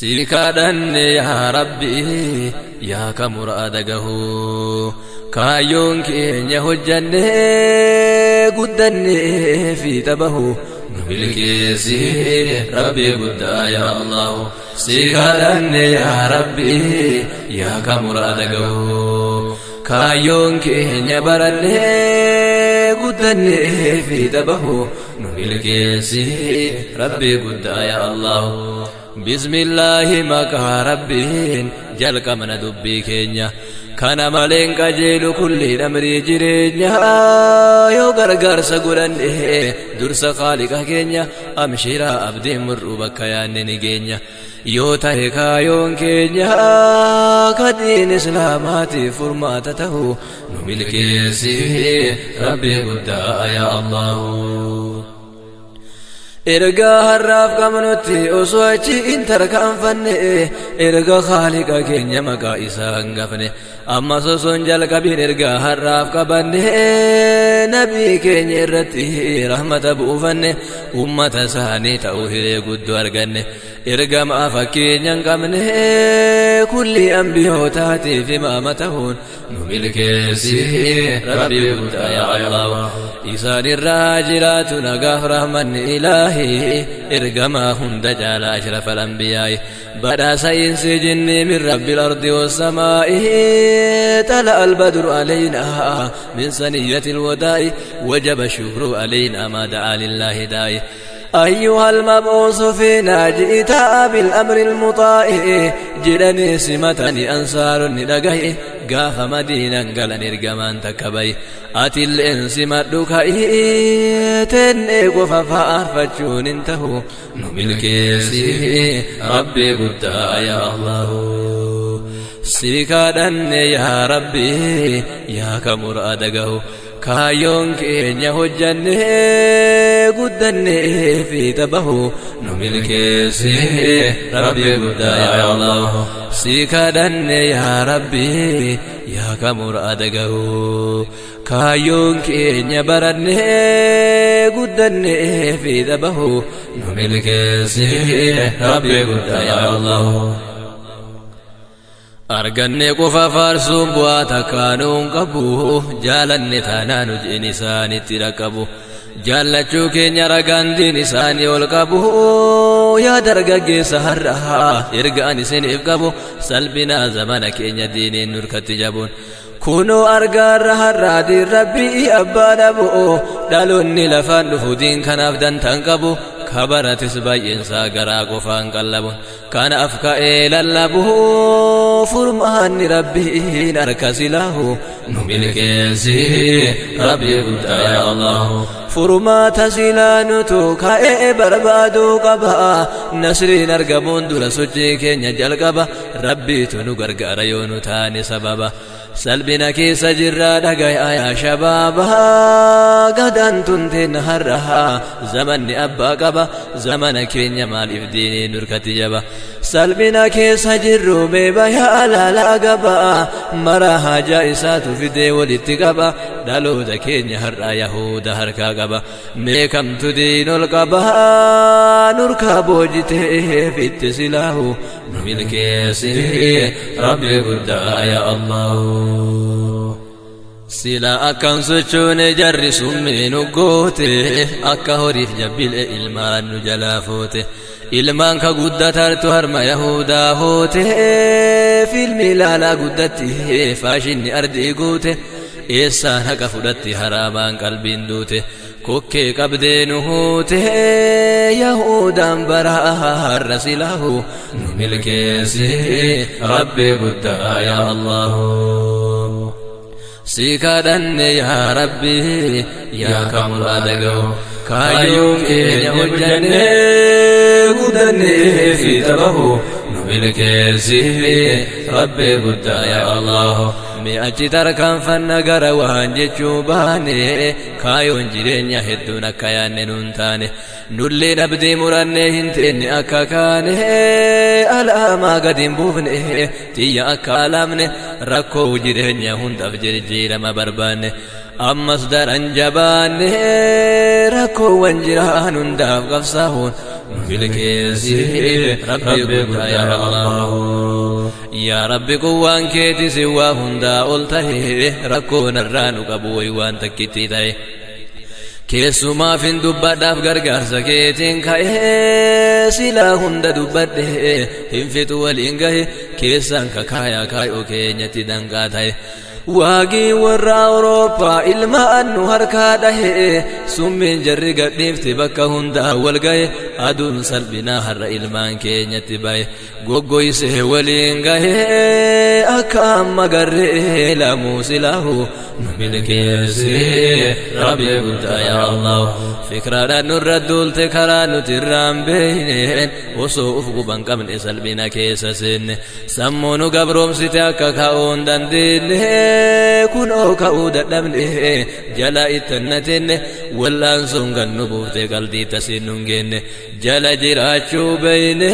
سيكادن يا ربي يا كمرادقه كايون كين يهجن قدن في تبه بالكيسي ربي قد يا الله سيكادن يا ربي يا كمرادقه كايون كين يبرن قدن في تبه بالكيسي ربي قد يا الله بسم الله مكا ربين جلك من دبي كينيا كان مالين كجيل كل أمري جرينيا يو غرغر سغولن درس خالق كينيا أمشيرا أبدي مروبك يا نينيا يو تايكا يون كينيا كدين إسلاماتي فرماتته نملكي سي ربي قد يا الله إرجع هرّاف كمنوتي أسوأتي إنتر كأنفني إرجع خالق كينيا مكا إسان غفني أما سوسنجل كبير إرجع هرّاف كبني نبي كينيا رتي رحمة بوفني أمة ساني توهي قد أرجني إرجع ما فكينيا كمني كل أنبياء تاتي في مامتهون نملك سي ربي قد يا الله إسان الراجلات نقاف رحمن إله إرقما هند جال أشرف الأنبياء بدا سينس جني من رب الأرض والسماء تلأ البدر علينا من سنية الوداء وجب الشكر علينا ما دعا لله داء أيها المبعوث فينا جئت بالأمر المطاع جرني سمتني أنصار ندقه قاف مدينة قال نرقمان تكبي أتي الإنس مدوك تنقف فأرفتشون انتهوا نملك سي ربي قد يا الله سيكادن يا ربي يا كمرادقه كايون كينيا هجن قدن في تبه نملك سي ربي قد يا الله سيكادن يا ربي يا كمرادقه كايون كينيا برن قدن في تبه نملك سي ربي قد يا الله أرجعني قفا فارسون بواتا كانون قبو جالني تانا نجي نساني تركبو جالچو كينيا رغان دي نساني والقبو يا درغاقي سهرها إرغاني سنف قبو سلبنا زمان كينيا ديني نور كتجابون كونو أرغار هرادي ربي أبا نبو دالوني لفان نفودين كان أفدان تنقبو خبرت سباين ساغرا قفان قلبون كان أفكا للبو فرمان ربي نركز له نملك سي ربي قد يا الله فرما تسلانتو كاي بربادو قبا نسري نرقبون دول سجي كينيا جلقبا ربي تنو غرغر يونو تاني سببا سلبنا كيس جرا دغاي يا شبابا غدان تنتن هرها زمن ابا قبا زمن كينيا مال افديني نركتي جبا سلبنا كيس جرو بيبا يا لا قبا مرها جائسات في دي ولتقبا دالو دكينيا هر يهود هركا قبا ميكم تدين القبا نركا بوجته في التسلاه نملك سي ربي قد يا الله سلا أكن سچون جر سمين قوته أكا هريف جبل إلمان نجلافوته إلمان كقدة ترتو هرم يهودا هوته في الميلالا قدته فاشن أردي قوته إيسان هكا فدت هرامان قلبين دوته كوكي قبدين هوته يهودا براها الرسله نملك سي ربي قد يا الله سيكادن يا ربي يا كمرادقه كايون كينيا هجن قدن في تبه نملك سي ربي قد يا الله مي أجي تركان فنقر وان جتشوباني كايون جيرينيا هدونا كيان ننتاني نولي نبدي مراني هنتيني أكا كاني ألا ما قدم بوفني تيا أكا لامني ركو جيرينيا هندف جيرجير ما برباني أمس دران جباني ركو وانجران هندف قفصاهون بالكيسي ربي قد يا الله يا ربي قوان كيتي سوا هندا قلته ركون الرانو قبوي وان تكتي تاي keessumaa fin dubbadhaaf gargaarsa keetiin ka'ee silaa hunda dubbadhe hin fixu waliin gahe keessaan kakaayaa kaayoo keenyatti danqaa ta'e waaqii warra Awurooppaa ilmaan nu harkaa dhahe summiin jarri gadhiifte bakka hundaa wal gahe aduun salphinaa har'a ilmaan keenyatti bahe goggoyse waliin gahe akka amma garree lamuu silaahu nu milkeesse rabbi guddaa yaa Allah fikraadhaan nurra duulte karaa nuti irraan beeyneen osoo uf quban qabne salphina keessa seenne sammuu nu gabroomsite akka ka'uun dandeenye kunoo ka'uu dadhabne jala ittannatenne wallaan sun gannu buufte qalbii tasiin nun geenne jala jiraachuu beeyne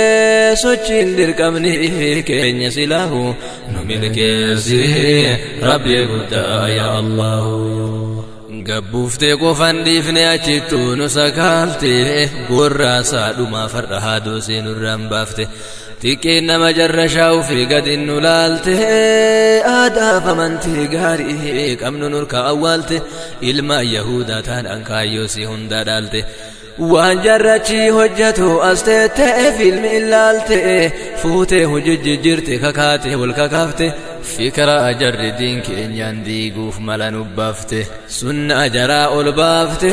sochiin dirqamni keenya silaahu nu milkeesse rabbi guddaa yaa Allah gabbuufte qofan dhiifne achittuu nu sakaalte gorraasaa dhumaa farra haaduu seenurraan baafte xiqqeen nama jarra shaa'uu fi gadi nu laalte aadaaf amantii gaarii qabnu nurka awwaalte ilma yahudaa taadhaan kaayyoo si hunda dhaalte waan jarrachi hojjatu as teettee filmi ilaalte fuutee hojii jirte kakaate wal kakaafte fikra jarri diin keenyaan diiguuf mala nu baafte sunna jaraa ol baafte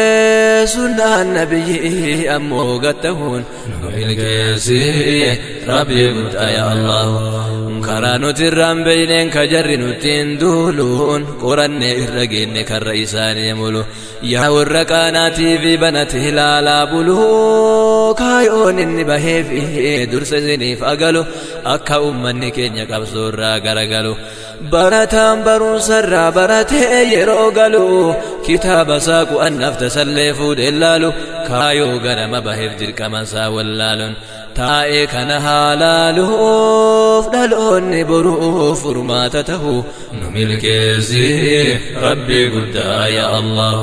sunna nabiyyi ammoo gattahuun nu milkeesse rabbi guddaa yaa Allah karaa nuti irraan beeyneen ka jarri nuttiin duuluun qorannee irra geenne karra isaanii mulu yaa warra qaanaatii fi banate ilaalaa buluu kaayoon inni baheefi dursa isiniif agalu akka ummanni keenya qabsoorraa garagalu barataan barumsarraa baratee yeroo galu kitaaba saaqu annaaf tasallee fuudhee laalu kaayoo ganama baheef dirqamansaa wallaaluun taa'ee kana haalaaluuf dhaloonni boruuf furmaata tahu nu milkeesse rabbi guddaa yaa Allah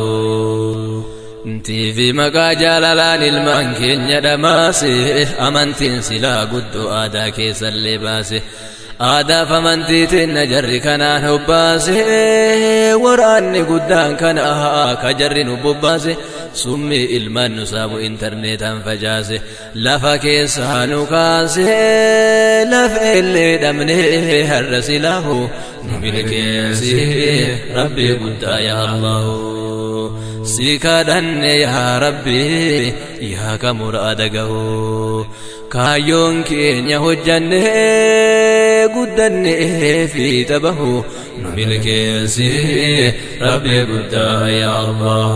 tiifi maqaa jaalalaan ilmaan keenya dhamaase amantiin silaa guddoo aadaa keessallee baase aadaaf amantiitiin na jarri kanaan hobbaase waraanni guddaan kana ka jarri nu bobbaase summii ilmaan nu saamu intarneetaan facaase lafa keessaa nu kaase lafeellee dhabnee har'a silaahu nu milkeesse rabbi guddaa yaa Allah si kadhanne yaa rabbi yaa ka muraada gahu kaayyoon keenya hojjanne guddanne fi tabahu nu milkeesse rabbi guddaa yaa Allah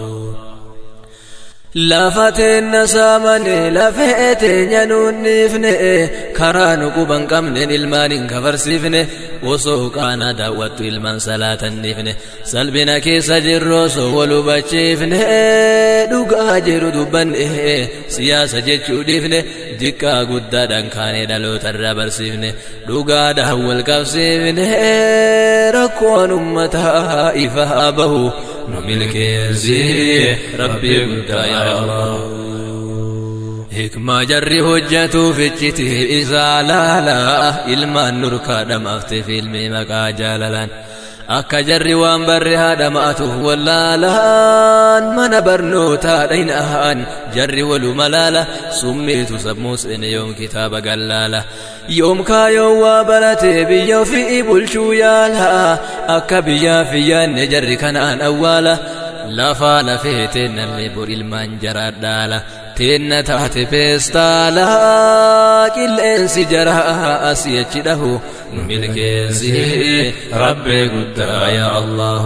lafateen saamane lafeeteenya nuunniifne karaa nu quban qabnen ilmaanin kafarsiifne osoo qaana daawwattu ilmaan salaatanniifne salphina keessa jirru osoo wal hubachiifne dhugaa jiru dubbanne siyaasa jechuu dhiifne diqqaa guddaadhaan kaanee dhalootarraa barsiifne dhugaadhaan wal qabsiifne rakkoon ummataa ifaa bahu nu milkeesse rabbi guddaa yaa Allah hikmaa jarri hojjatuuf icciti isaa laala ilmaan nurkaa dhamaafte filmii maqaa jaalalaan akka jarri waan barre haadha ma'atuuf wallaalaan mana barnootaa dhayna'an jarri waluma laala summiitu sammuu seene yoom kitaaba gallaala yoom kaayoon waa baratee biyya ofii bulchuu yaala akka biyyaaf yaanne jarri kanaan awwaala lafaa lafee teennallee bor ilmaan jaraa dhaala teenna taate peestaala qilleensi jaraa asii achi dhahu nu milkeesse rabbi guddaa yaa Allah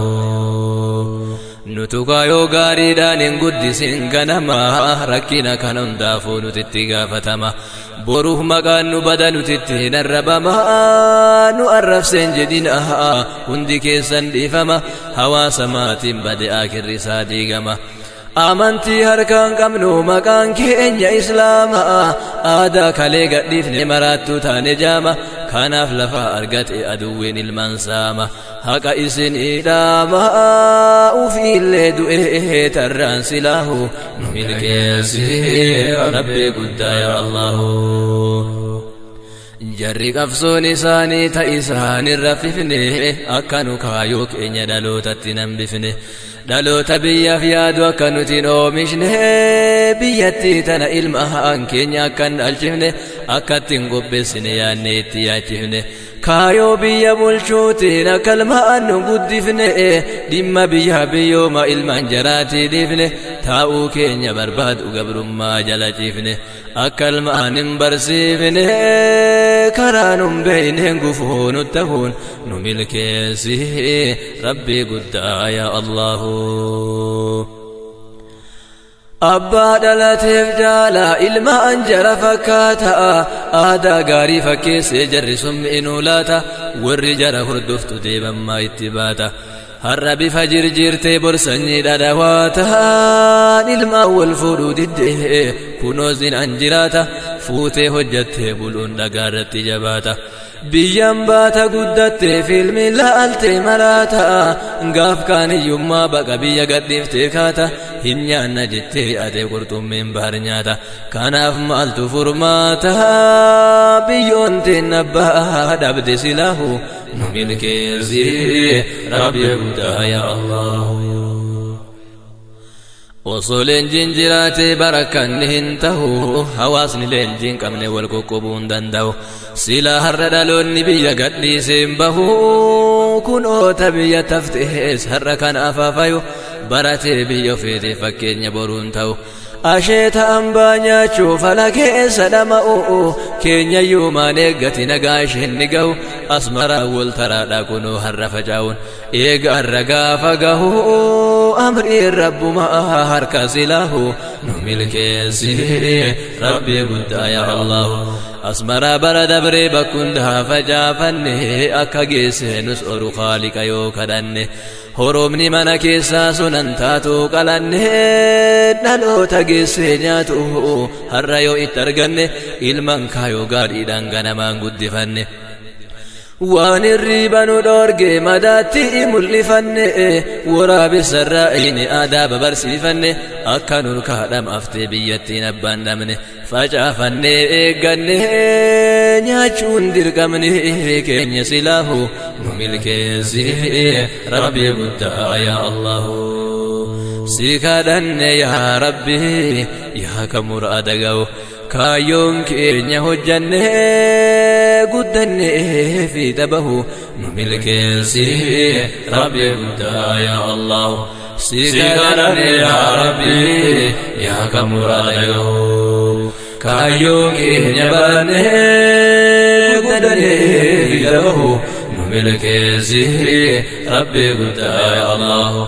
nutu kaayoo gaariidhaan hin guddisin ganama rakkina kan hundaafuu nutitti gaafatama boruuf maqaan nu bada nutitti hin arrabama nu arrabseen jedhina hundi keessan dhiifama hawaasa maatiin bade akirri isaa diigama amantii harkaan qabnu maqaan keenya islaama aadaa kalee gadhiifne maraattuu taane jaama kanaaf lafa argate aduwwin ilman saama haqa isin idama ufiillee du'e tarraan silaahu nu milkeessi rabbi guddaa ya allahu jarri qabsoon isaanii ta isaanin raffifne akka nu kaayoo keenya dhalootatti nambifne dhaloota biyyaaf yaadu akka nutiin oomishne biyyattii tana ilmaan keenya akkan dhalchifne akkattiin qopheessine yaanne itti yaachifne kaayoo biyya bulchuutiin akka ilmaan nu guddifne dhimma biyya biyyooma ilmaan jaraatii dhiifne taa'uu keenya barbaadu gabrummaa jala ciifne akka ilmaan hin barsiifne karaa nun beeyneen gufuu nu ta'uun nu milkeessi rabbii guddaa yaa allahu abbaa dhalateef jaala ilmaan jara fakkaata aadaa gaarii fakkeessee jarri summi'inuu laata warri jara hordoftu deebammaa itti baata har'a bifa jirjiirtee borsanyii dhadhawaataan ilmaan wal fuudhuu diddee kunoo zinaan jiraata fuutee hojjattee buluun dhagaarratti jabaata biyyan baata guddattee filmi laaltee maraata gaaf kaaniyyummaa baqa biyya gadhiiftee kaata hin nyaanna jettee atee qurxummiin bahar nyaata kanaaf maaltu furmaata biyyoon teen abbaa dhabde silaahu nu milkeessi rabbi guddaa ya allahu osoo leenjiin jiraatee barakkanni hin tahu hawaasni leenjiin qabne wal qoqqobuu hin danda'u silaa har'a dhaloonni biyya gadhiiseen bahu kunoota biyya taftees har'a kan afaafayu baratee biyya ofeetee fakkeenya boruun ta'u asheeta hambaa nyaachuuf ala keessa dhama'u keenyayyuu maan eeggati nagaa isheen ni gahu asmaraa wal taraadha kunoo har'a facaa'uun eega har'a gaafa gahu amriin rabbumaa harka silaahu nu milkeessi rabbi guddaa ya allahu asmaraa bara dabree bakkundaa facaafanne akka geesse nus oru khaaliqa yoo kadhanne horoomni mana keessaa sunan taatu qalanne dhaloota geessee nyaatu har'a yoo itti arganne ilman kaayoo gaadhiidhaan ganamaan guddifanne waan irriiba nu dhoorge madaatti mul'ifanne waraabessarraa inni aadaa babarsiifanne akka nurkaadhamaftee biyyattiin abbaan dhabne facaafannee eegganne nyaachuun dirqamne keenya silaahu nu milkeessi rabbi guddaa yaa allahu si kadhanne yaa rabbi yaa ka muraada ga'u kaayyoon keenya hojjanne guddanne fi tabahu nu milkeessi rabbi guddaa yaa allahu si kadhanne yaa rabbi yaa ka muraada ga'u kaayyoon keenya baranne guddanne fi tabahu nu milkeessi rabbi guddaa yaa allahu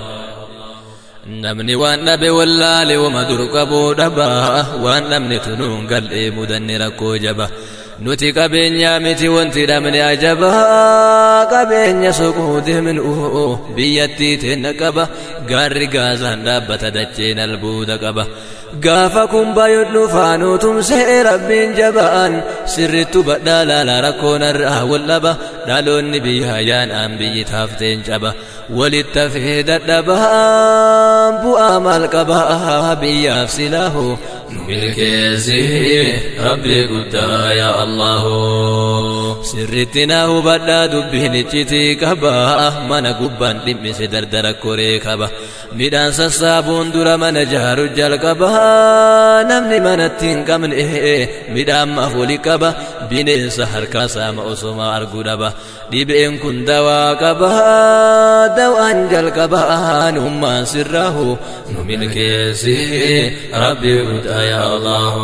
namni waan dhabe wallaale wama dur qabuu dhaba waan dhabne tunuun gal'ee mudanne rakkoo jaba nuti qabeenyaa miti wanti dhabne ajaba qabeenya suquu deemnu biyyattii teenna qaba gaarri gaazaan dhaabbata dacheen albuuda qaba gaafa kun baay'oon dhufaanuu tumsee rabbiin jabaan sirrittu badhaa laala rakkoon irraa wallaba dhaloonni biyyaa yaanaan biyyi taafteen caba walitti fee dadhabaan bu'aa maal qabaa biyyaaf silaahu nu milkeessi rabbi guddaa yaa allahu sirritti naa hubadhaa dubbiin iccitii qaba mana gubbaan dhimmise dardara koree qaba midhaan sassaabuun dura mana jaaru jalqaba namni manatti hin qabne midhaan maaf wali qaba bineensa harkaa saama osoma arguu dhaba dhibeen kun dawaa qaba dawaan jalqabaan ummaan sirraahu nu milkeessi rabbi guddaa yaa allahu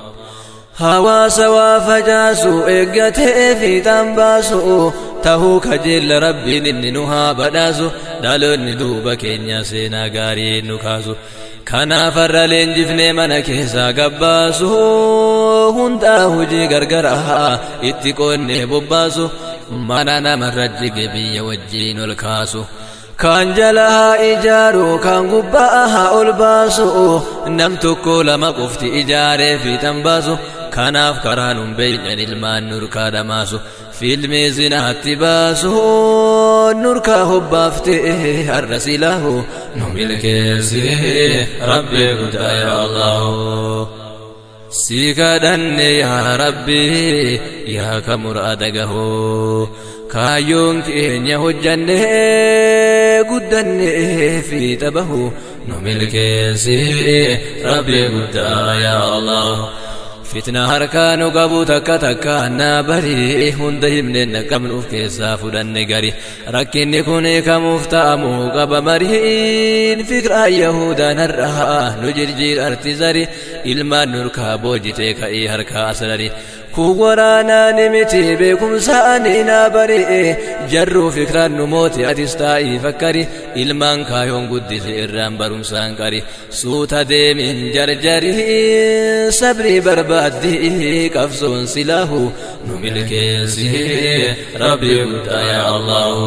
hawaasa waa facaasu eeggatee fiixaan baasu tahuu kajeella rabbiin inni nu haa badhaasu dhaloonni duuba keenya seenaa gaarii nu kaasu kanaaf har'a leenjifnee mana keessaa gabbaasu hundaa hujii gargaraa itti qoonnee bobbaasu mana namarra jige biyya wajjiin ol kaasu kaan jalaa ijaaru kaan gubbaa ol baasu nam tokko lama qofti ijaaree fiixan baasu kanaaf karaan beeynan ilmaan nurkaa dhamaasu fiilmii zinaatti baasu nurkaa hobbaafte har'a silaahu nu milkeessi rabbi guddaa yaa allahu si kadhanne yaa rabbi yaa ka muraada gahu kaayyoon keenya hojjanne guddanne fiixa bahu nu milkeessi rabbi guddaa yaa allahu فتنة هركانو قبو تكا تكا نابري هند همنين نقمنوف كيسا فدن نقري ركين نكوني كمفتامو قب مرهين فكرة يهودا نرها نجرجير ارتزاري إلما نركا بوجتك اي هركا أسراري كوغورانا نمتي بكم ساني نابري جرو فكرة نموتي أتستائي فكري إلمان كايون قدس إرام برمسان كري سوتا دي من جرجري صبري بربادي كفزون سلاهو نملكيسي ربي قد يا الله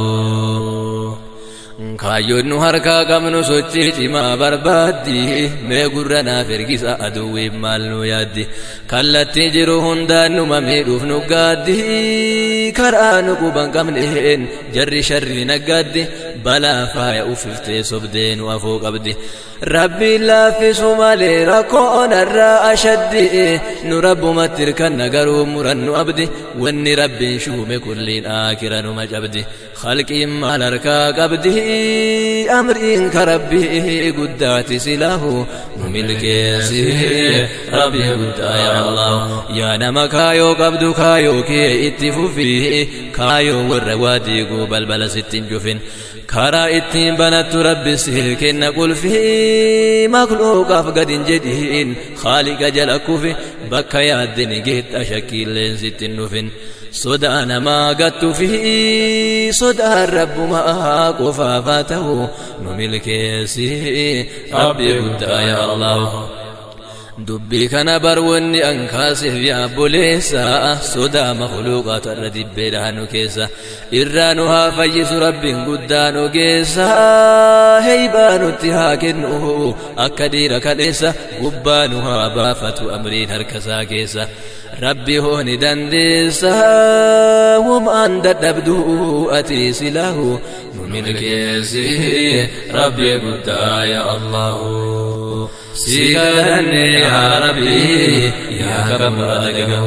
kaayyoon nu harkaa qabnu sochii cimaa barbaaddi mee gurra naaf ergisa aduwwiif maal nu yaaddi kallattii jiru hundaan numa miidhuuf nu gaaddi karaa nu quban qabneen jarri sharri naggaaddi balaa faaya uffiftee sobdee nu afoo qabdi rabbiin laaffisu malee rakkoo narraa ashaddi nu rabbumatti hirkanna garuu murannu abdi wanni rabbiin shuume kulliin aakira numa cabdi khalqiin maal harkaa qabdi أمرين كربي قداتي سلاه مملكيسي ربي قد يا الله يا نما كايو قبدو كايو كي اتفو فيه كايو والروادي قبل بلا ستين جفن كارا اتين بنات ربي سيكين نقول فيه مخلوق أفقد جدين خالق جلكو فيه بكا يادين جيت أشكيل لين ستين نفن صدى ما قدت فيه صدى الرب ما قفافاته نملكيسي ربي قد يا الله دبي كان بروني أنكاسف يا بوليسا صدى مخلوقات الردي بيرانو كيسا إرانوها فيس ربي قدانو كيسا هيبانو اتهاكنو أكدير كاليسا قبانوها بافة أمرين هركسا كيسا ربي هوني دنديسا ومان دبدو أتي سلاه مملكيسي ربي قد يا الله سيغلني يا ربي يا كبرادقه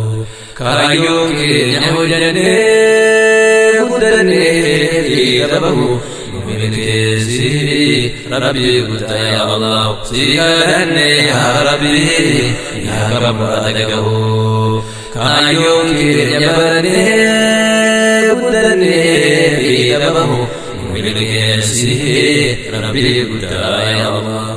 كايوكي نهجني قدرني يدبه مملكيسي ربي قد يا الله سيغلني يا ربي يا كبرادقه كايوكي نهجني قدرني يدبه مملكيسي ربي قد يا الله